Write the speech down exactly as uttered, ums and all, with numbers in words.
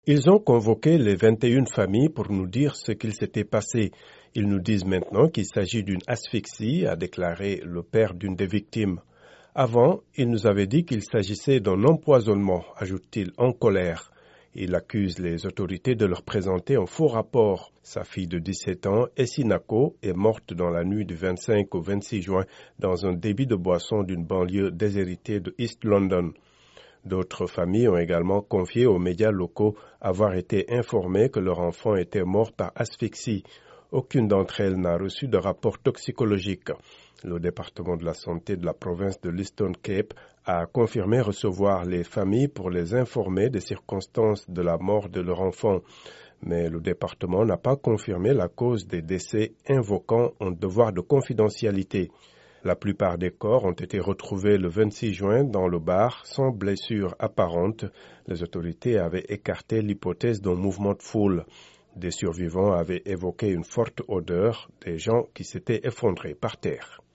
Ils ont convoqué les vingt et une familles pour nous dire ce qu'il s'était passé. Ils nous disent maintenant qu'il s'agit d'une asphyxie, a déclaré le père d'une des victimes. Avant, il nous avait dit qu'il s'agissait d'un empoisonnement, ajoute-t-il en colère. Il accuse les autorités de leur présenter un faux rapport. Sa fille de dix-sept ans, Essinako, est morte dans la nuit du vingt-cinq au vingt-six juin dans un débit de boisson d'une banlieue déshéritée de East London. D'autres familles ont également confié aux médias locaux avoir été informées que leur enfant était mort par asphyxie. Aucune d'entre elles n'a reçu de rapport toxicologique. Le département de la santé de la province de l'Eastern Cape a confirmé recevoir les familles pour les informer des circonstances de la mort de leur enfant. Mais le département n'a pas confirmé la cause des décès, invoquant un devoir de confidentialité. La plupart des corps ont été retrouvés le vingt-six juin dans le bar sans blessure apparente. Les autorités avaient écarté l'hypothèse d'un mouvement de foule. Des survivants avaient évoqué une forte odeur des gens qui s'étaient effondrés par terre.